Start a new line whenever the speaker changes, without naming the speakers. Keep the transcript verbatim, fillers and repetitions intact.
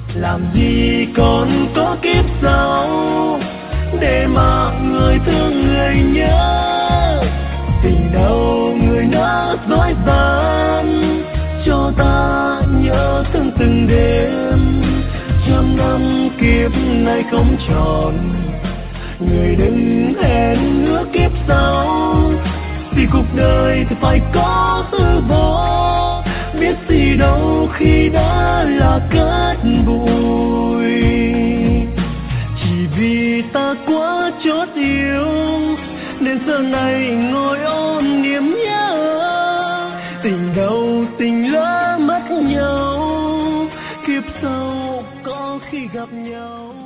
Làm gì còn có kiếp sau để mà người thương người nhớ. Tình đâu người đã dối gian cho ta nhớ thương từng đêm. Trăm năm kiếp này không tròn, người đừng hẹn hứa kiếp sau. Vì cuộc đời thì phải có tư vô, biết gì đâu khi đã là cát bụi. Chỉ vì ta quá chót yêu nên giờ này ngồi ôm niềm nhớ. Tình đầu tình lỡ mất nhau, kiếp sau có khi gặp nhau.